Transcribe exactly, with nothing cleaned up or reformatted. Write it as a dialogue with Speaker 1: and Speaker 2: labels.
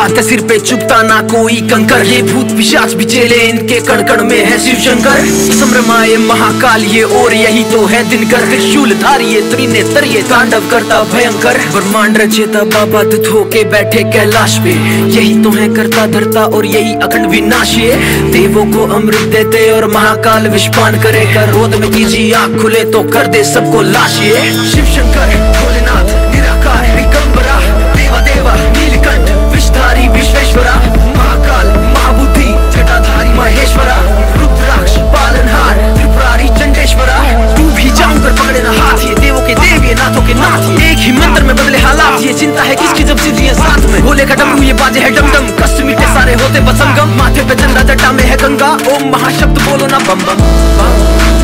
Speaker 1: हाथ सिर पे चुपता ना कोई कंकर, ये भूत पिशाच भी चेले इनके कण कण में है शिव शंकर। सम्रमाए महाकाल ये और यही तो है दिनकर, त्रिशूल धारी ये त्रिनेत्र ये तांडव करता भयंकर। ब्रह्मांड रचेता बाबा दुध होके बैठे कैलाश पे, यही तो है करता धरता और यही अखंड विनाश। ये देवों को अमृत देते और महाकाल विषपान करे, कर रोद में कीजिए आँख खुले तो कर दे सबको लाश। ये शिव शंकर भोलेनाथ निराकार दिगंबरा, देवा देवा नीलकंठ विषधारी विश्वेश्वरा, महाकाल महाबुद्धि जटाधारी महेश्वरा, रुद्राक्ष पालनहार त्रिपुरारी चंडेश्वरा। तू भी जाऊं कर पकड़े ना हाथ, ये देवों के देव ये नाथों के नाथ, एक ही मंत्र में बदले हालात। ये चिंता है किसकी जब सिद्धियां साथ में, भोले का डमरू ये बाजे है डम डम, कष्ट मिटे सारे होते बसंगम। माथे पे चंदा जटा में है गंगा, ओम महाशब्द बोलो ना बम बम बम।